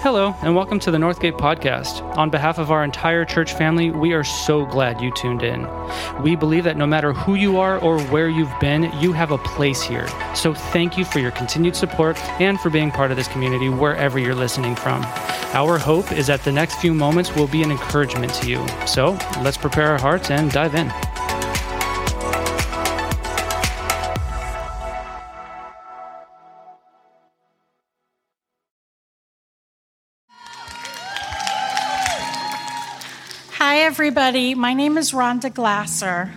Hello, and welcome to the Northgate Podcast. On behalf of our entire church family, we are so glad you tuned in. We believe that no matter who you are or where you've been, you have a place here. So thank you for your continued support and for being part of this community wherever you're listening from. Our hope is that the next few moments will be an encouragement to you. So let's prepare our hearts and dive in. Hi, everybody. My name is Rhonda Glasser.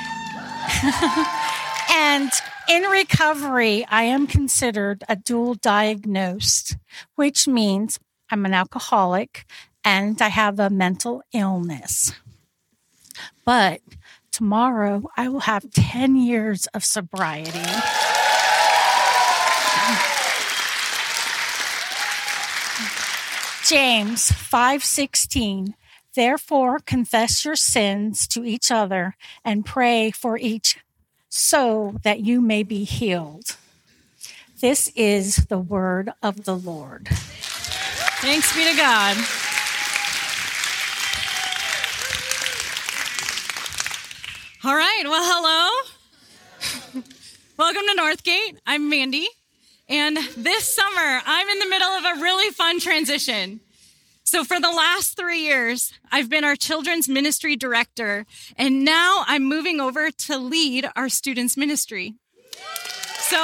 And in recovery, I am considered a dual diagnosed, which means I'm an alcoholic and I have a mental illness. But tomorrow, I will have 10 years of sobriety. James 5:16. Therefore, confess your sins to each other and pray for each so that you may be healed. This is the word of the Lord. Thanks be to God. All right, well, hello. Welcome to Northgate. I'm Mandy. And this summer, I'm in the middle of a really fun transition. So for the last 3 years, I've been our children's ministry director, and now I'm moving over to lead our students' ministry. So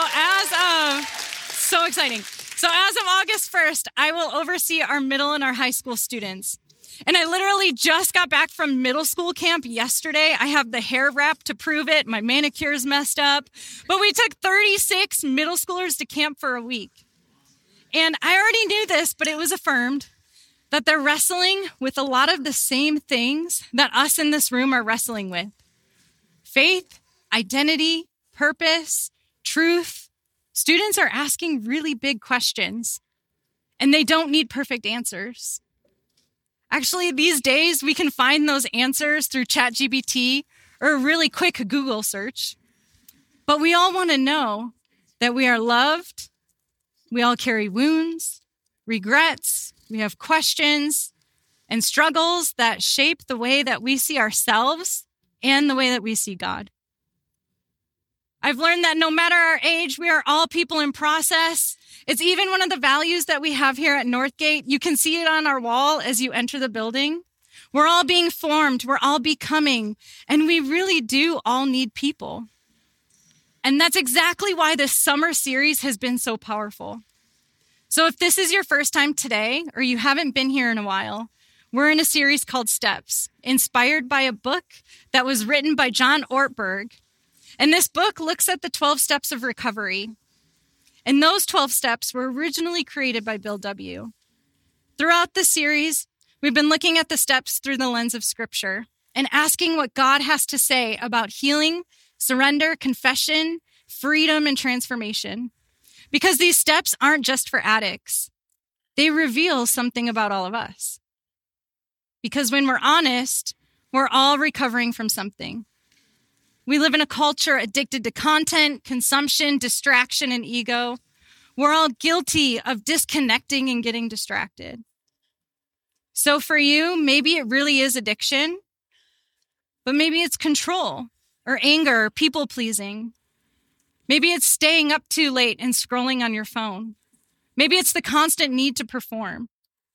exciting. So as of August 1st, I will oversee our middle and our high school students. And I literally just got back from middle school camp yesterday. I have the hair wrap to prove it. My manicure's messed up. But we took 36 middle schoolers to camp for a week. And I already knew this, but it was affirmed that they're wrestling with a lot of the same things that us in this room are wrestling with. Faith, identity, purpose, truth. Students are asking really big questions, and they don't need perfect answers. Actually, these days, we can find those answers through ChatGPT or a really quick Google search. But we all want to know that we are loved, we all carry wounds, regrets, we have questions and struggles that shape the way that we see ourselves and the way that we see God. I've learned that no matter our age, we are all people in process. It's even one of the values that we have here at Northgate. You can see it on our wall as you enter the building. We're all being formed. We're all becoming. And we really do all need people. And that's exactly why this summer series has been so powerful. So if this is your first time today, or you haven't been here in a while, we're in a series called Steps, inspired by a book that was written by John Ortberg. And this book looks at the 12 steps of recovery. And those 12 steps were originally created by Bill W. Throughout the series, we've been looking at the steps through the lens of Scripture and asking what God has to say about healing, surrender, confession, freedom, and transformation. Because these steps aren't just for addicts. They reveal something about all of us. Because when we're honest, we're all recovering from something. We live in a culture addicted to content, consumption, distraction, and ego. We're all guilty of disconnecting and getting distracted. So for you, maybe it really is addiction, but maybe it's control or anger or people-pleasing. Maybe it's staying up too late and scrolling on your phone. Maybe it's the constant need to perform.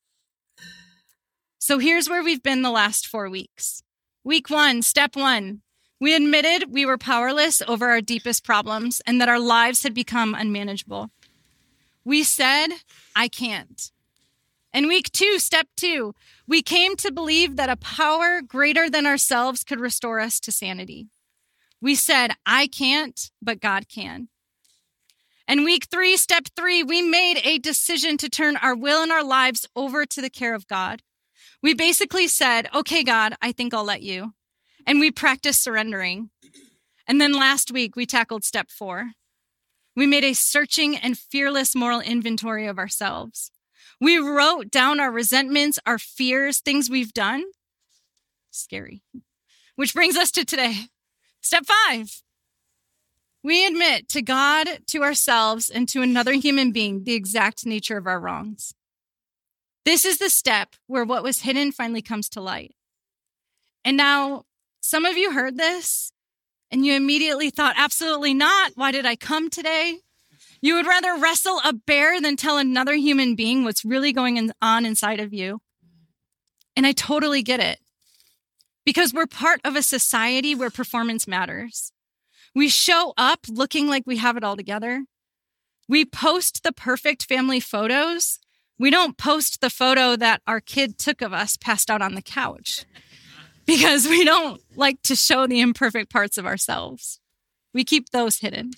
So here's where we've been the last 4 weeks. Week 1, step 1. We admitted we were powerless over our deepest problems and that our lives had become unmanageable. We said, I can't. And week 2, step 2, we came to believe that a power greater than ourselves could restore us to sanity. We said, I can't, but God can. And week 3, step 3, we made a decision to turn our will and our lives over to the care of God. We basically said, okay, God, I think I'll let you. And we practiced surrendering. And then last week, we tackled step 4. We made a searching and fearless moral inventory of ourselves. We wrote down our resentments, our fears, things we've done. Scary. Which brings us to today. Step 5. We admit to God, to ourselves, and to another human being the exact nature of our wrongs. This is the step where what was hidden finally comes to light. And now, some of you heard this and you immediately thought, absolutely not. Why did I come today? You would rather wrestle a bear than tell another human being what's really going on inside of you. And I totally get it. Because we're part of a society where performance matters. We show up looking like we have it all together. We post the perfect family photos. We don't post the photo that our kid took of us passed out on the couch because we don't like to show the imperfect parts of ourselves. We keep those hidden.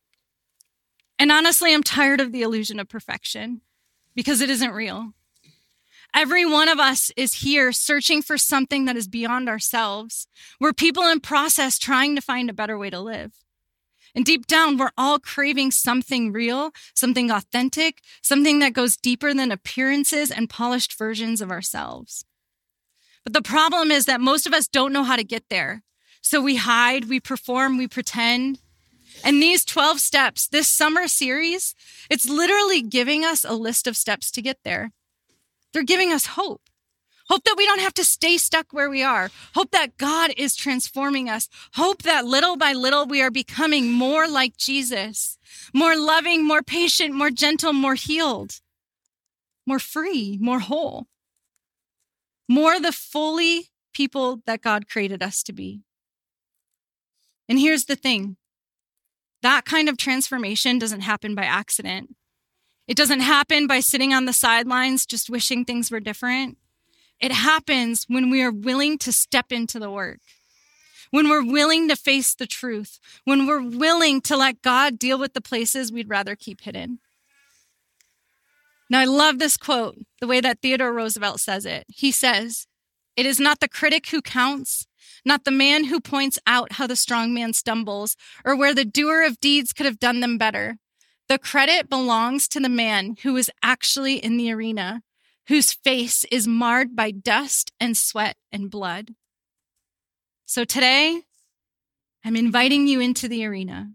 And honestly, I'm tired of the illusion of perfection because it isn't real. Every one of us is here searching for something that is beyond ourselves. We're people in process trying to find a better way to live. And deep down, we're all craving something real, something authentic, something that goes deeper than appearances and polished versions of ourselves. But the problem is that most of us don't know how to get there. So we hide, we perform, we pretend. And these 12 steps, this summer series, it's literally giving us a list of steps to get there. They're giving us hope. Hope that we don't have to stay stuck where we are. Hope that God is transforming us. Hope that little by little we are becoming more like Jesus, more loving, more patient, more gentle, more healed, more free, more whole, more the fully people that God created us to be. And here's the thing. That kind of transformation doesn't happen by accident. It doesn't happen by sitting on the sidelines just wishing things were different. It happens when we are willing to step into the work, when we're willing to face the truth, when we're willing to let God deal with the places we'd rather keep hidden. Now, I love this quote, the way that Theodore Roosevelt says it. He says, "It is not the critic who counts, not the man who points out how the strong man stumbles or where the doer of deeds could have done them better. The credit belongs to the man who is actually in the arena, whose face is marred by dust and sweat and blood." So today, I'm inviting you into the arena.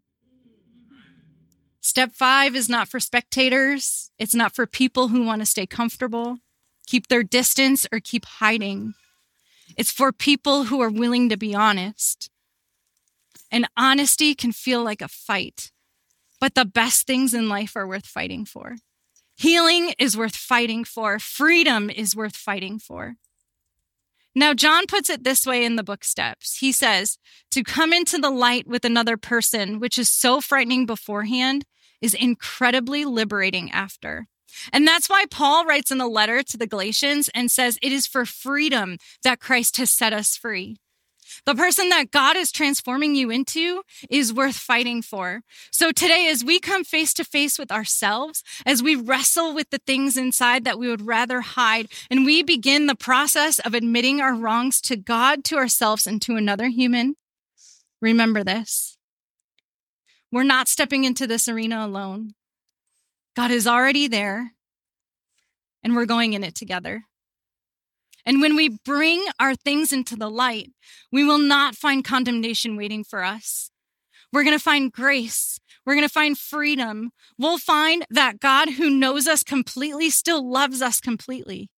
Step 5 is not for spectators. It's not for people who want to stay comfortable, keep their distance, or keep hiding. It's for people who are willing to be honest. And honesty can feel like a fight, but the best things in life are worth fighting for. Healing is worth fighting for. Freedom is worth fighting for. Now, John puts it this way in the book Steps. He says, to come into the light with another person, which is so frightening beforehand, is incredibly liberating after. And that's why Paul writes in a letter to the Galatians and says, it is for freedom that Christ has set us free. The person that God is transforming you into is worth fighting for. So today, as we come face to face with ourselves, as we wrestle with the things inside that we would rather hide, and we begin the process of admitting our wrongs to God, to ourselves, and to another human, remember this. We're not stepping into this arena alone. God is already there, and we're going in it together. And when we bring our things into the light, we will not find condemnation waiting for us. We're going to find grace. We're going to find freedom. We'll find that God who knows us completely still loves us completely.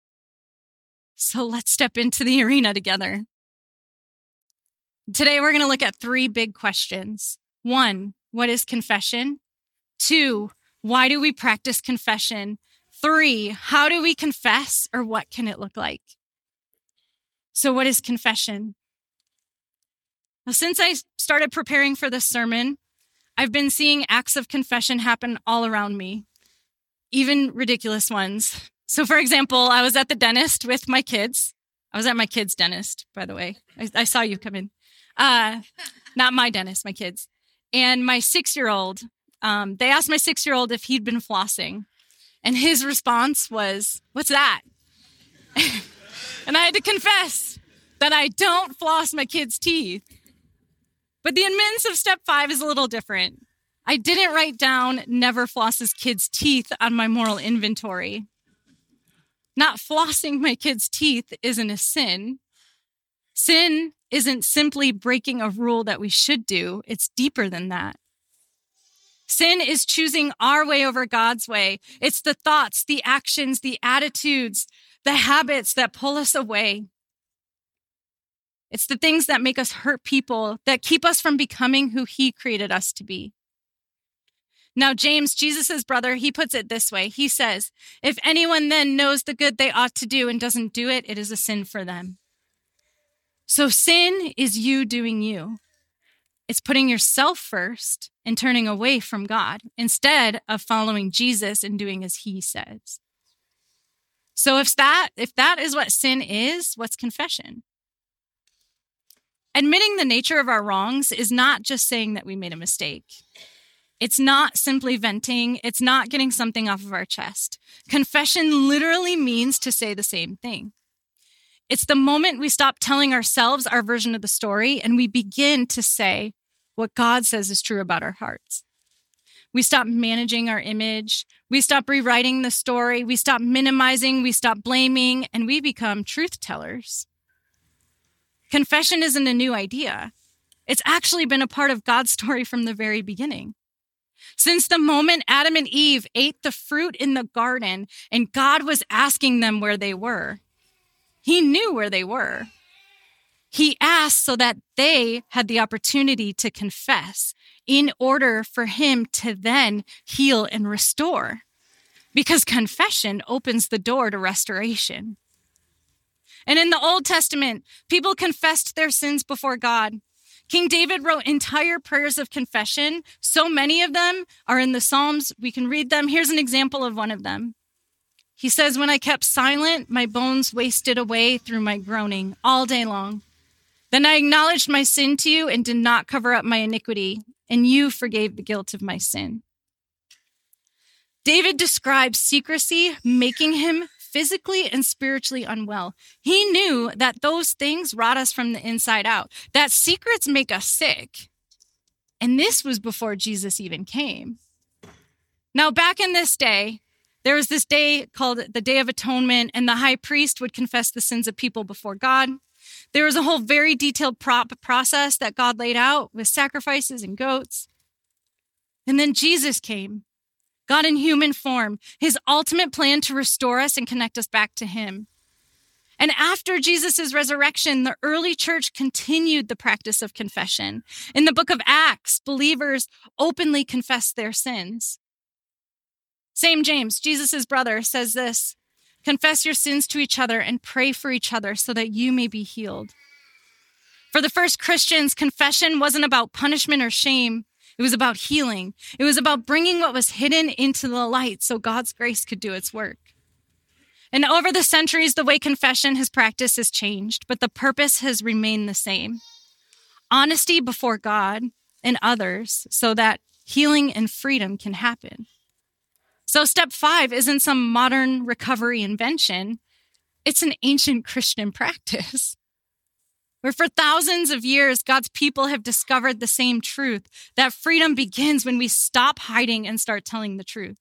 So let's step into the arena together. Today, we're going to look at 3 big questions. 1, what is confession? 2, why do we practice confession? 3, how do we confess, or what can it look like? So what is confession? Well, since I started preparing for this sermon, I've been seeing acts of confession happen all around me, even ridiculous ones. So for example, I was at the dentist with my kids. I was at my kids' dentist, by the way. I saw you come in. Not my dentist, my kids. And my 6-year-old, they asked my 6-year-old if he'd been flossing. And his response was, "What's that?" And I had to confess that I don't floss my kids' teeth. But the admittance of step 5 is a little different. I didn't write down never flosses kids' teeth on my moral inventory. Not flossing my kids' teeth isn't a sin. Sin isn't simply breaking a rule that we should do. It's deeper than that. Sin is choosing our way over God's way. It's the thoughts, the actions, the attitudes, the habits that pull us away. It's the things that make us hurt people, that keep us from becoming who he created us to be. Now, James, Jesus' brother, he puts it this way. He says, if anyone then knows the good they ought to do and doesn't do it, it is a sin for them. So sin is you doing you. It's putting yourself first and turning away from God instead of following Jesus and doing as he says. So if that is what sin is, what's confession? Admitting the nature of our wrongs is not just saying that we made a mistake. It's not simply venting. It's not getting something off of our chest. Confession literally means to say the same thing. It's the moment we stop telling ourselves our version of the story and we begin to say what God says is true about our hearts. We stop managing our image. We stop rewriting the story. We stop minimizing. We stop blaming, and we become truth tellers. Confession isn't a new idea. It's actually been a part of God's story from the very beginning. Since the moment Adam and Eve ate the fruit in the garden and God was asking them where they were, he knew where they were. He asked so that they had the opportunity to confess in order for him to then heal and restore. Because confession opens the door to restoration. And in the Old Testament, people confessed their sins before God. King David wrote entire prayers of confession. So many of them are in the Psalms. We can read them. Here's an example of one of them. He says, when I kept silent, my bones wasted away through my groaning all day long. Then I acknowledged my sin to you and did not cover up my iniquity, and you forgave the guilt of my sin. David describes secrecy making him physically and spiritually unwell. He knew that those things rot us from the inside out, that secrets make us sick. And this was before Jesus even came. Now, back in this day, there was this day called the Day of Atonement, and the high priest would confess the sins of people before God. There was a whole very detailed process that God laid out with sacrifices and goats. And then Jesus came, God in human form, his ultimate plan to restore us and connect us back to him. And after Jesus' resurrection, the early church continued the practice of confession. In the book of Acts, believers openly confessed their sins. Same James, Jesus' brother, says this, confess your sins to each other and pray for each other so that you may be healed. For the first Christians, confession wasn't about punishment or shame. It was about healing. It was about bringing what was hidden into the light so God's grace could do its work. And over the centuries, the way confession has practiced has changed, but the purpose has remained the same. Honesty before God and others so that healing and freedom can happen. So step 5 isn't some modern recovery invention. It's an ancient Christian practice where for thousands of years, God's people have discovered the same truth, that freedom begins when we stop hiding and start telling the truth.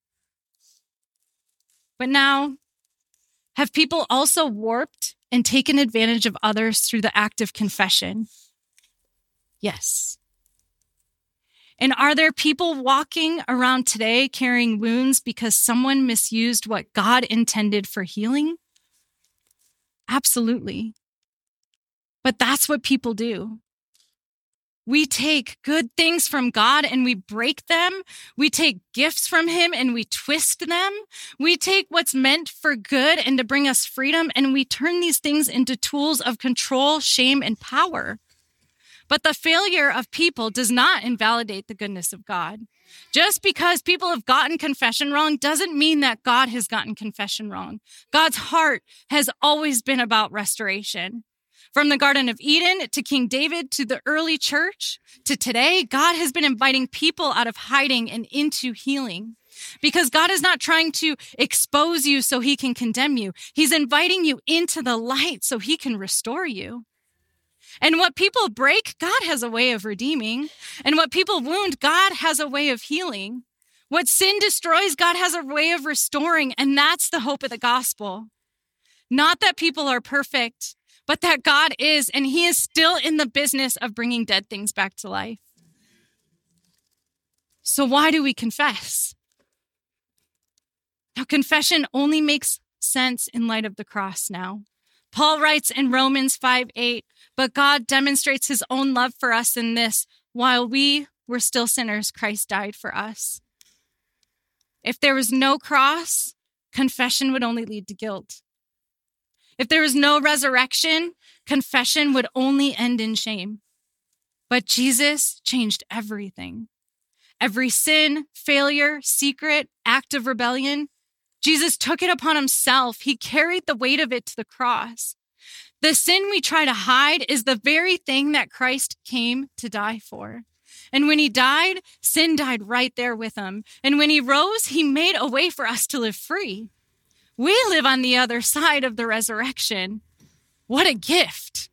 But now, have people also warped and taken advantage of others through the act of confession? Yes. And are there people walking around today carrying wounds because someone misused what God intended for healing? Absolutely. But that's what people do. We take good things from God and we break them. We take gifts from him and we twist them. We take what's meant for good and to bring us freedom, and we turn these things into tools of control, shame, and power. But the failure of people does not invalidate the goodness of God. Just because people have gotten confession wrong doesn't mean that God has gotten confession wrong. God's heart has always been about restoration. From the Garden of Eden to King David to the early church to today, God has been inviting people out of hiding and into healing. Because God is not trying to expose you so he can condemn you. He's inviting you into the light so he can restore you. And what people break, God has a way of redeeming. And what people wound, God has a way of healing. What sin destroys, God has a way of restoring. And that's the hope of the gospel. Not that people are perfect, but that God is, and he is still in the business of bringing dead things back to life. So why do we confess? Now, confession only makes sense in light of the cross now. Paul writes in Romans 5:8, but God demonstrates his own love for us in this: while we were still sinners, Christ died for us. If there was no cross, confession would only lead to guilt. If there was no resurrection, confession would only end in shame. But Jesus changed everything. Every sin, failure, secret, act of rebellion, Jesus took it upon himself. He carried the weight of it to the cross. The sin we try to hide is the very thing that Christ came to die for. And when he died, sin died right there with him. And when he rose, he made a way for us to live free. We live on the other side of the resurrection. What a gift.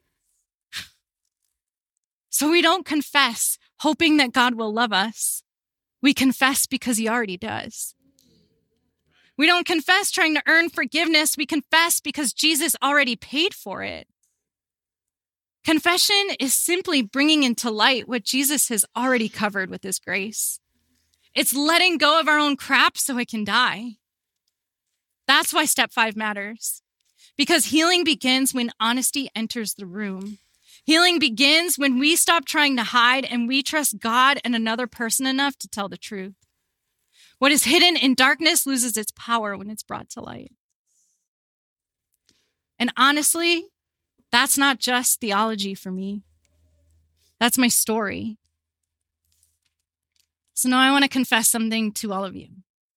So we don't confess hoping that God will love us. We confess because he already does. We don't confess trying to earn forgiveness. We confess because Jesus already paid for it. Confession is simply bringing into light what Jesus has already covered with his grace. It's letting go of our own crap so it can die. That's why step 5 matters. Because healing begins when honesty enters the room. Healing begins when we stop trying to hide and we trust God and another person enough to tell the truth. What is hidden in darkness loses its power when it's brought to light. And honestly, that's not just theology for me. That's my story. So now I want to confess something to all of you.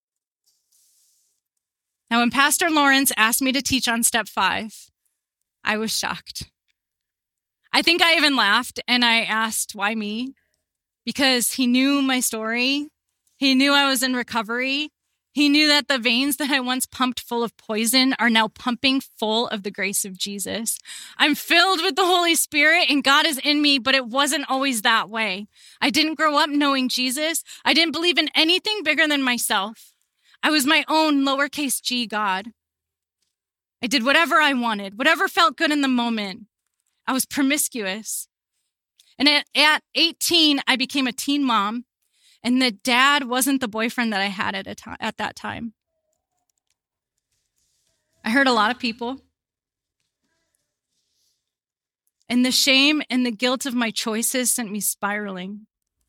Now, when Pastor Lawrence asked me to teach on step 5, I was shocked. I think I even laughed and I asked, why me? Because he knew my story. He knew I was in recovery. He knew that the veins that I once pumped full of poison are now pumping full of the grace of Jesus. I'm filled with the Holy Spirit and God is in me, but it wasn't always that way. I didn't grow up knowing Jesus. I didn't believe in anything bigger than myself. I was my own lowercase g God. I did whatever I wanted, whatever felt good in the moment. I was promiscuous. And at 18, I became a teen mom. And the dad wasn't the boyfriend that I had at that time. I hurt a lot of people. And the shame and the guilt of my choices sent me spiraling.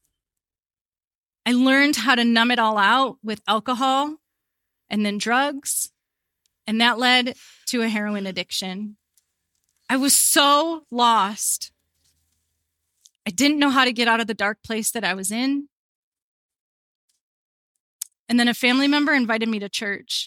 I learned how to numb it all out with alcohol and then drugs. And that led to a heroin addiction. I was so lost. I didn't know how to get out of the dark place that I was in. And then a family member invited me to church.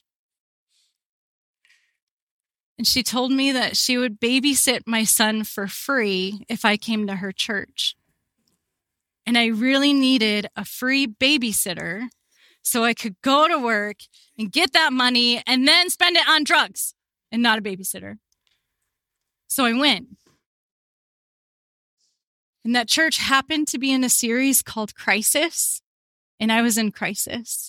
And she told me that she would babysit my son for free if I came to her church. And I really needed a free babysitter so I could go to work and get that money and then spend it on drugs and not a babysitter. So I went. And that church happened to be in a series called Crisis, and I was in crisis.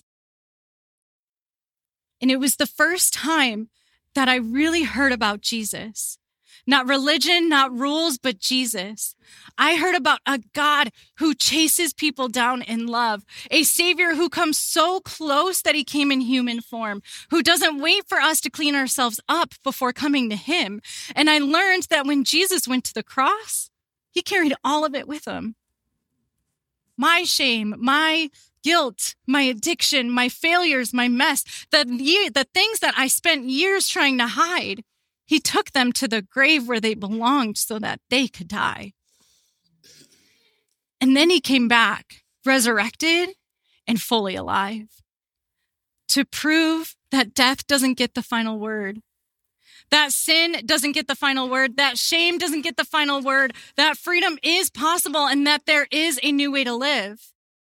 And it was the first time that I really heard about Jesus. Not religion, not rules, but Jesus. I heard about a God who chases people down in love, a Savior who comes so close that he came in human form, who doesn't wait for us to clean ourselves up before coming to him. And I learned that when Jesus went to the cross, he carried all of it with him. My shame, my guilt, my addiction, my failures, my mess, the things that I spent years trying to hide, he took them to the grave where they belonged so that they could die. And then he came back, resurrected and fully alive, to prove that death doesn't get the final word, that sin doesn't get the final word, that shame doesn't get the final word, that freedom is possible and that there is a new way to live.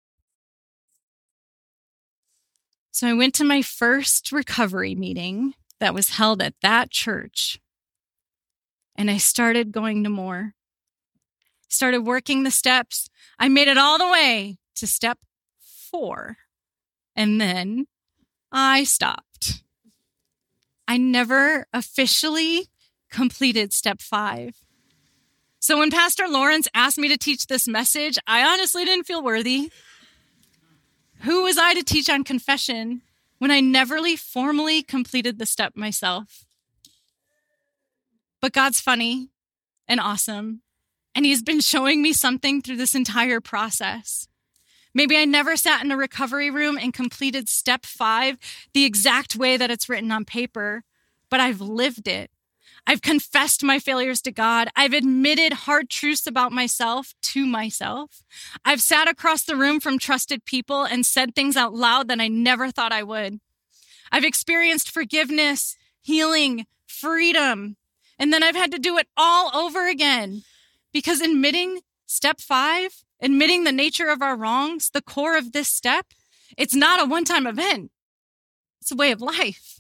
So I went to my first recovery meeting that was held at that church. And I started going to more. Started working the steps. I made it all the way to step 4. And then I stopped. I never officially completed step 5. So when Pastor Lawrence asked me to teach this message, I honestly didn't feel worthy. Who was I to teach on confession when I never formally completed the step myself? But God's funny and awesome, and he's been showing me something through this entire process. Maybe I never sat in a recovery room and completed step 5 the exact way that it's written on paper, but I've lived it. I've confessed my failures to God. I've admitted hard truths about myself to myself. I've sat across the room from trusted people and said things out loud that I never thought I would. I've experienced forgiveness, healing, freedom, and then I've had to do it all over again because admitting step 5, admitting the nature of our wrongs, the core of this step, it's not a one-time event. It's a way of life.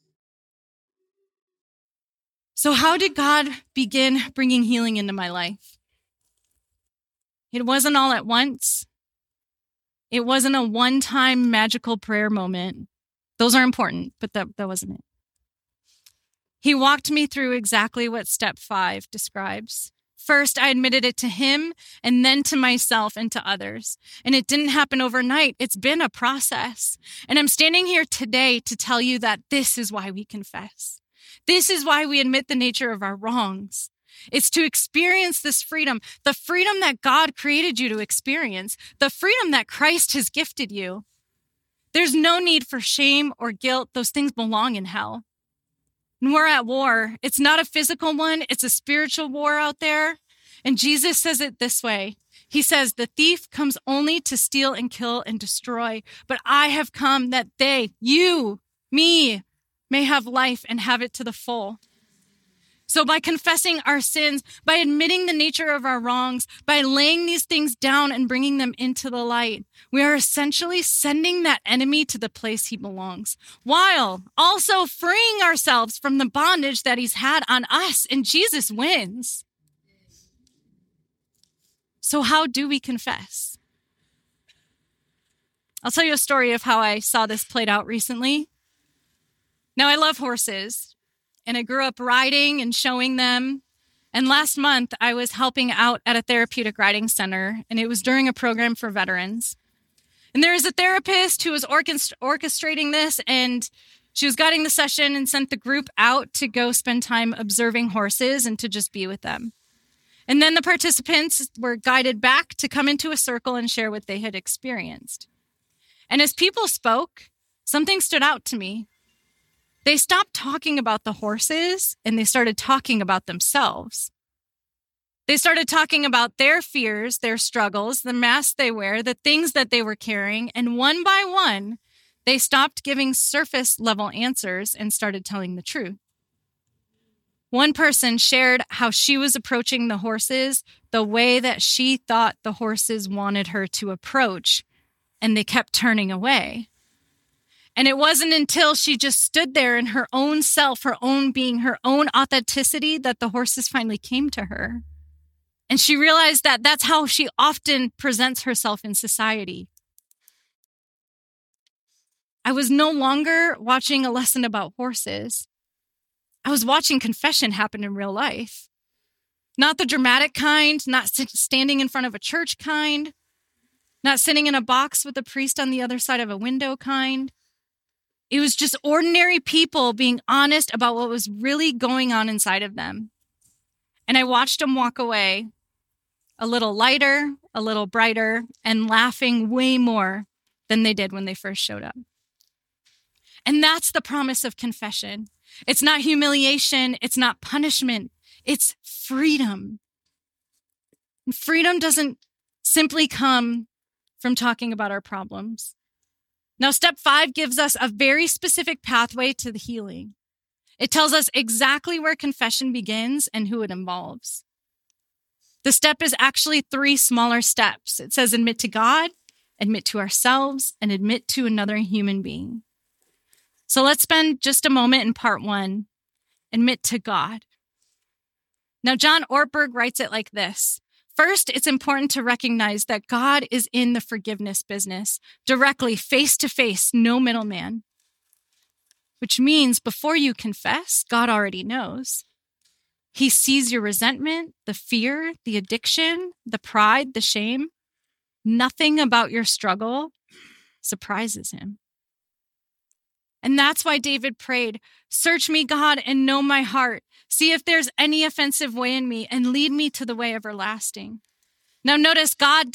So how did God begin bringing healing into my life? It wasn't all at once. It wasn't a one-time magical prayer moment. Those are important, but that wasn't it. He walked me through exactly what step 5 describes. First, I admitted it to him and then to myself and to others. And it didn't happen overnight. It's been a process. And I'm standing here today to tell you that this is why we confess. This is why we admit the nature of our wrongs. It's to experience this freedom, the freedom that God created you to experience, the freedom that Christ has gifted you. There's no need for shame or guilt. Those things belong in hell. And we're at war. It's not a physical one. It's a spiritual war out there. And Jesus says it this way. He says, the thief comes only to steal and kill and destroy. But I have come that they, you, me, may have life and have it to the full. So by confessing our sins, by admitting the nature of our wrongs, by laying these things down and bringing them into the light, we are essentially sending that enemy to the place he belongs, while also freeing ourselves from the bondage that he's had on us, and Jesus wins. So how do we confess? I'll tell you a story of how I saw this played out recently. Now, I love horses, and I grew up riding and showing them. And last month, I was helping out at a therapeutic riding center, and it was during a program for veterans. And there is a therapist who was orchestrating this, and she was guiding the session and sent the group out to go spend time observing horses and to just be with them. And then the participants were guided back to come into a circle and share what they had experienced. And as people spoke, something stood out to me. They stopped talking about the horses and they started talking about themselves. They started talking about their fears, their struggles, the masks they wear, the things that they were carrying. And one by one, they stopped giving surface level answers and started telling the truth. One person shared how she was approaching the horses the way that she thought the horses wanted her to approach, and they kept turning away. And it wasn't until she just stood there in her own self, her own being, her own authenticity, that the horses finally came to her. And she realized that that's how she often presents herself in society. I was no longer watching a lesson about horses. I was watching confession happen in real life. Not the dramatic kind, not standing in front of a church kind, not sitting in a box with a priest on the other side of a window kind. It was just ordinary people being honest about what was really going on inside of them. And I watched them walk away a little lighter, a little brighter, and laughing way more than they did when they first showed up. And that's the promise of confession. It's not humiliation. It's not punishment. It's freedom. And freedom doesn't simply come from talking about our problems. Now, step 5 gives us a very specific pathway to the healing. It tells us exactly where confession begins and who it involves. The step is actually 3 smaller steps. It says admit to God, admit to ourselves, and admit to another human being. So let's spend just a moment in part 1, admit to God. Now, John Ortberg writes it like this. First, it's important to recognize that God is in the forgiveness business, directly, face to face, no middleman. Which means before you confess, God already knows. He sees your resentment, the fear, the addiction, the pride, the shame. Nothing about your struggle surprises him. And that's why David prayed, "Search me, God, and know my heart. See if there's any offensive way in me and lead me to the way everlasting." Now notice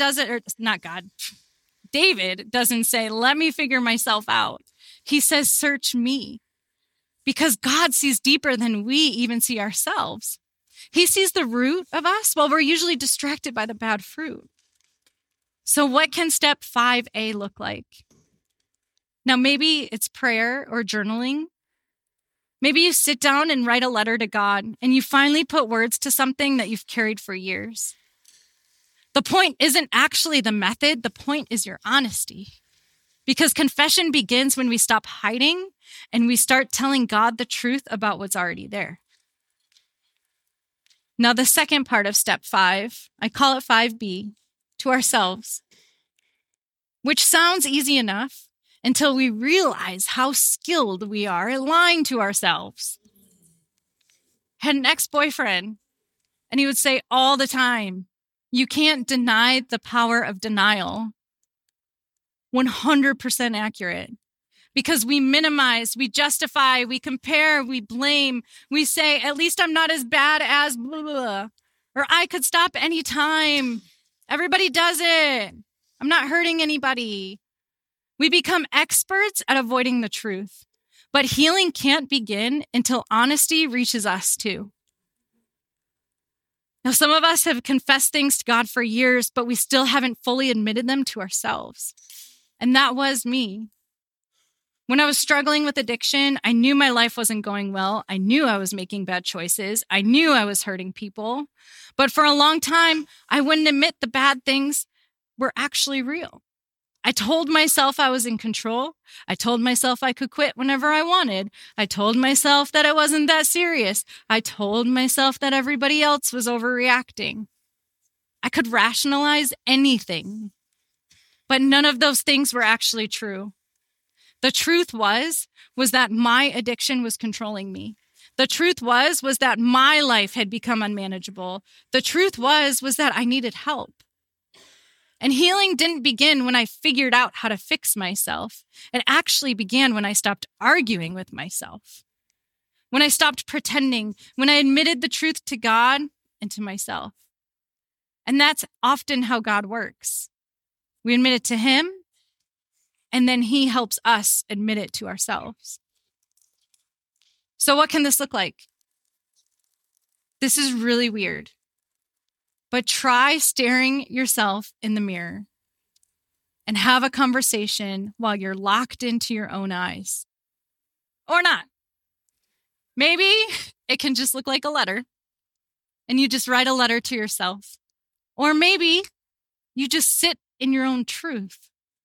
David doesn't say, "Let me figure myself out." He says, "Search me," because God sees deeper than we even see ourselves. He sees the root of us while we're usually distracted by the bad fruit. So what can step 5A look like? Now, maybe it's prayer or journaling. Maybe you sit down and write a letter to God and you finally put words to something that you've carried for years. The point isn't actually the method. The point is your honesty. Because confession begins when we stop hiding and we start telling God the truth about what's already there. Now, the second part of step 5, I call it 5B, to ourselves, which sounds easy enough until we realize how skilled we are at lying to ourselves. Had an ex-boyfriend, and he would say all the time, "You can't deny the power of denial." 100% accurate. Because we minimize, we justify, we compare, we blame. We say, "At least I'm not as bad as blah, blah, blah." Or "I could stop anytime. Everybody does it. I'm not hurting anybody." We become experts at avoiding the truth. But healing can't begin until honesty reaches us too. Now, some of us have confessed things to God for years, but we still haven't fully admitted them to ourselves. And that was me. When I was struggling with addiction, I knew my life wasn't going well. I knew I was making bad choices. I knew I was hurting people. But for a long time, I wouldn't admit the bad things were actually real. I told myself I was in control. I told myself I could quit whenever I wanted. I told myself that it wasn't that serious. I told myself that everybody else was overreacting. I could rationalize anything. But none of those things were actually true. The truth was that my addiction was controlling me. The truth was that my life had become unmanageable. The truth was that I needed help. And healing didn't begin when I figured out how to fix myself. It actually began when I stopped arguing with myself. When I stopped pretending, when I admitted the truth to God and to myself. And that's often how God works. We admit it to Him, and then He helps us admit it to ourselves. So what can this look like? This is really weird. But try staring yourself in the mirror and have a conversation while you're locked into your own eyes. Or not. Maybe it can just look like a letter and you just write a letter to yourself. Or maybe you just sit in your own truth.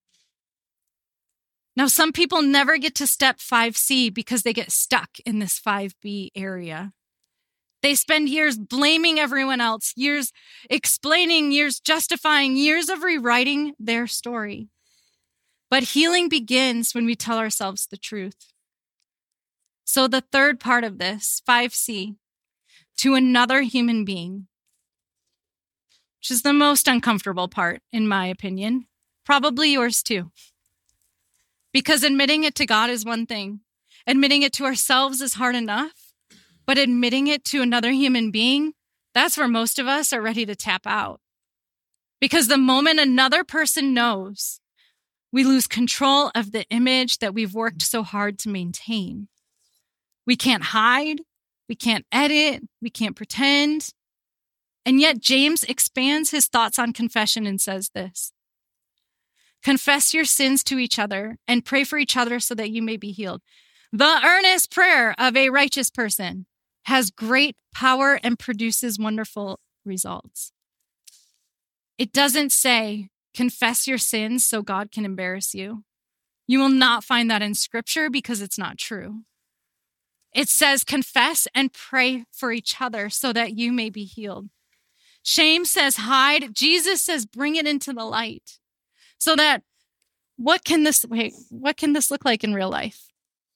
Now, some people never get to step 5C because they get stuck in this 5B area. They spend years blaming everyone else, years explaining, years justifying, years of rewriting their story. But healing begins when we tell ourselves the truth. So the third part of this, 5C, to another human being, which is the most uncomfortable part, in my opinion, probably yours too. Because admitting it to God is one thing. Admitting it to ourselves is hard enough. But admitting it to another human being, that's where most of us are ready to tap out. Because the moment another person knows, we lose control of the image that we've worked so hard to maintain. We can't hide, we can't edit, we can't pretend. And yet James expands his thoughts on confession and says this: "Confess your sins to each other and pray for each other so that you may be healed. The earnest prayer of a righteous person has great power and produces wonderful results." It doesn't say, confess your sins so God can embarrass you. You will not find that in Scripture because it's not true. It says, confess and pray for each other so that you may be healed. Shame says hide. Jesus says bring it into the light. So that, what can this look like in real life?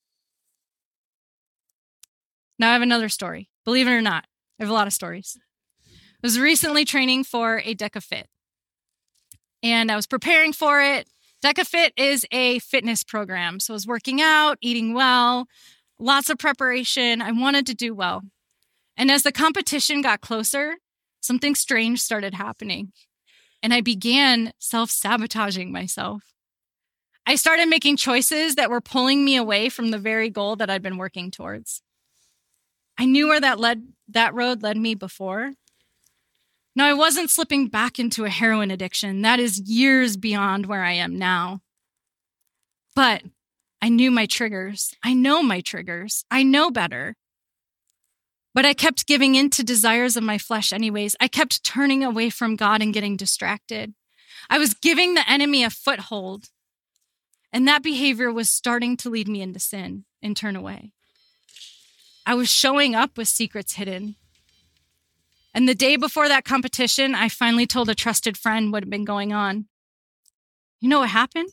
Now I have another story. Believe it or not, I have a lot of stories. I was recently training for a DECA Fit. And I was preparing for it. DecaFit is a fitness program. So I was working out, eating well, lots of preparation. I wanted to do well. And as the competition got closer, something strange started happening. And I began self-sabotaging myself. I started making choices that were pulling me away from the very goal that I'd been working towards. I knew where that road led me before. Now, I wasn't slipping back into a heroin addiction. That is years beyond where I am now. But I knew my triggers. I know my triggers. I know better. But I kept giving in to desires of my flesh anyways. I kept turning away from God and getting distracted. I was giving the enemy a foothold. And that behavior was starting to lead me into sin and turn away. I was showing up with secrets hidden. And the day before that competition, I finally told a trusted friend what had been going on. You know what happened?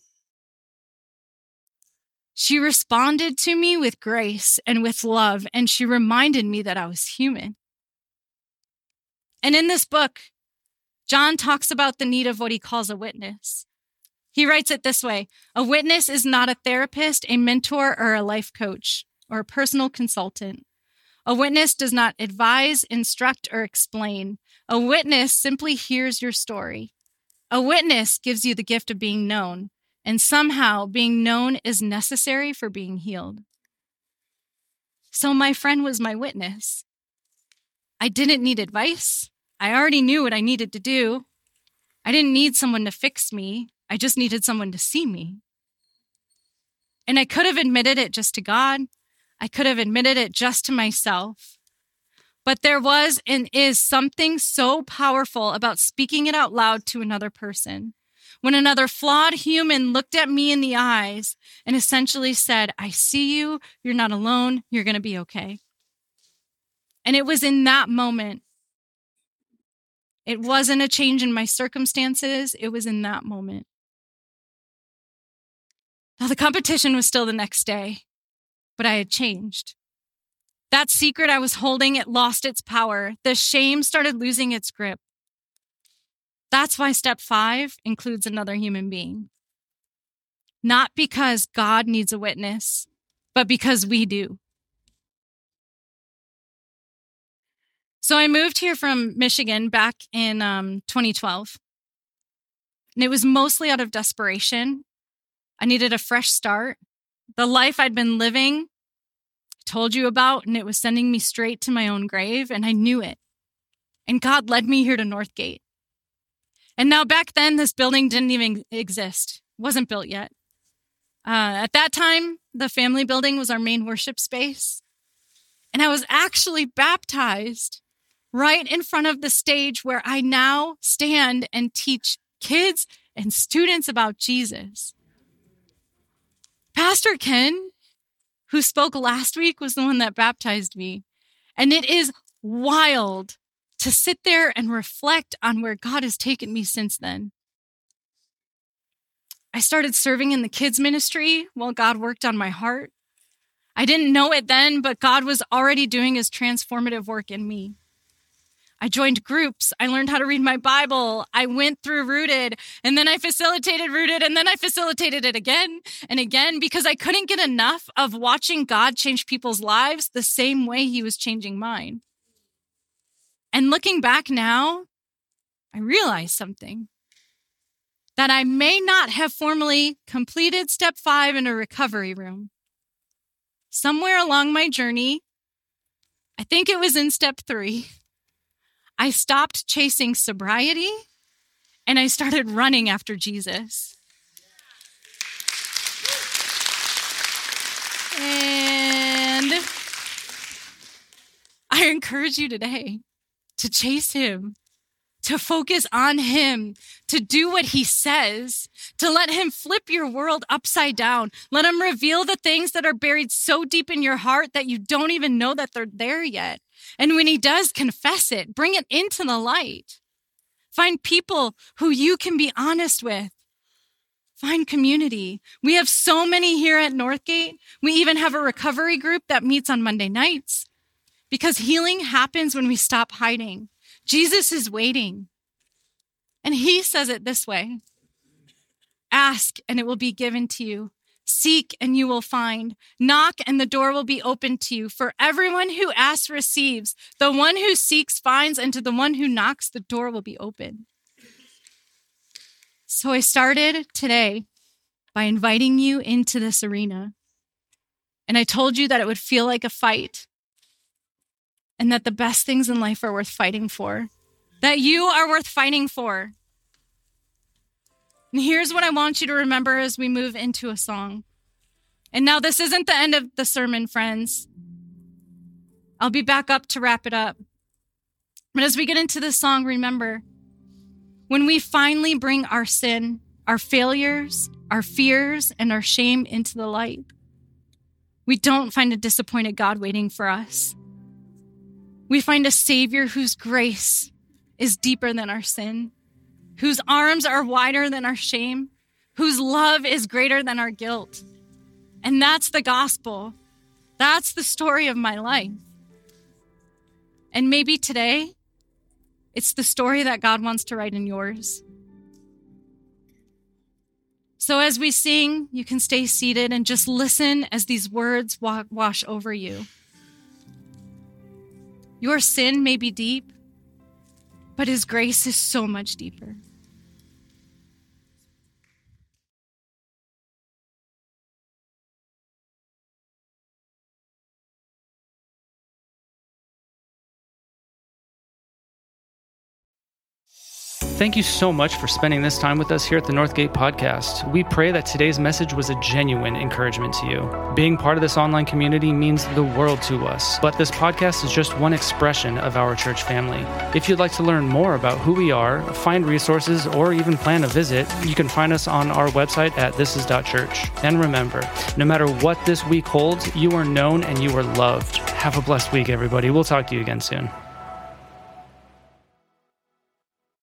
She responded to me with grace and with love, and she reminded me that I was human. And in this book, John talks about the need of what he calls a witness. He writes it this way: a witness is not a therapist, a mentor, or a life coach, or a personal consultant. A witness does not advise, instruct, or explain. A witness simply hears your story. A witness gives you the gift of being known, and somehow being known is necessary for being healed. So my friend was my witness. I didn't need advice. I already knew what I needed to do. I didn't need someone to fix me. I just needed someone to see me. And I could have admitted it just to God. I could have admitted it just to myself. But there was and is something so powerful about speaking it out loud to another person. When another flawed human looked at me in the eyes and essentially said, I see you, you're not alone, you're going to be okay. And it was in that moment. It wasn't a change in my circumstances, it was in that moment. Now, the competition was still the next day, but I had changed. That secret I was holding, it lost its power. The shame started losing its grip. That's why step 5 includes another human being. Not because God needs a witness, but because we do. So I moved here from Michigan back in 2012. And it was mostly out of desperation. I needed a fresh start. The life I'd been living, I told you about, and it was sending me straight to my own grave, and I knew it. And God led me here to Northgate. And now back then, this building didn't even exist. It wasn't built yet. At that time, the family building was our main worship space. And I was actually baptized right in front of the stage where I now stand and teach kids and students about Jesus. Pastor Ken, who spoke last week, was the one that baptized me. And it is wild to sit there and reflect on where God has taken me since then. I started serving in the kids ministry while God worked on my heart. I didn't know it then, but God was already doing his transformative work in me. I joined groups. I learned how to read my Bible. I went through Rooted, and then I facilitated Rooted, and then I facilitated it again and again because I couldn't get enough of watching God change people's lives the same way he was changing mine. And looking back now, I realized something. That I may not have formally completed step 5 in a recovery room. Somewhere along my journey, I think it was in step 3, I stopped chasing sobriety and I started running after Jesus. And I encourage you today to chase him, to focus on him, to do what he says, to let him flip your world upside down. Let him reveal the things that are buried so deep in your heart that you don't even know that they're there yet. And when he does, confess it, bring it into the light. Find people who you can be honest with. Find community. We have so many here at Northgate. We even have a recovery group that meets on Monday nights because healing happens when we stop hiding. Jesus is waiting. And he says it this way. Ask, and it will be given to you. Seek, and you will find. Knock, and the door will be opened to you. For everyone who asks receives. The one who seeks finds, and to the one who knocks, the door will be open. So I started today by inviting you into this arena. And I told you that it would feel like a fight, and that the best things in life are worth fighting for. That you are worth fighting for. And here's what I want you to remember as we move into a song. And now this isn't the end of the sermon, friends. I'll be back up to wrap it up. But as we get into this song, remember, when we finally bring our sin, our failures, our fears, and our shame into the light, we don't find a disappointed God waiting for us. We find a Savior whose grace is deeper than our sin, whose arms are wider than our shame, whose love is greater than our guilt. And that's the gospel. That's the story of my life. And maybe today, it's the story that God wants to write in yours. So as we sing, you can stay seated and just listen as these words wash over you. Your sin may be deep, but His grace is so much deeper. Thank you so much for spending this time with us here at the Northgate Podcast. We pray that today's message was a genuine encouragement to you. Being part of this online community means the world to us, but this podcast is just one expression of our church family. If you'd like to learn more about who we are, find resources, or even plan a visit, you can find us on our website at thisis.church. And remember, no matter what this week holds, you are known and you are loved. Have a blessed week, everybody. We'll talk to you again soon.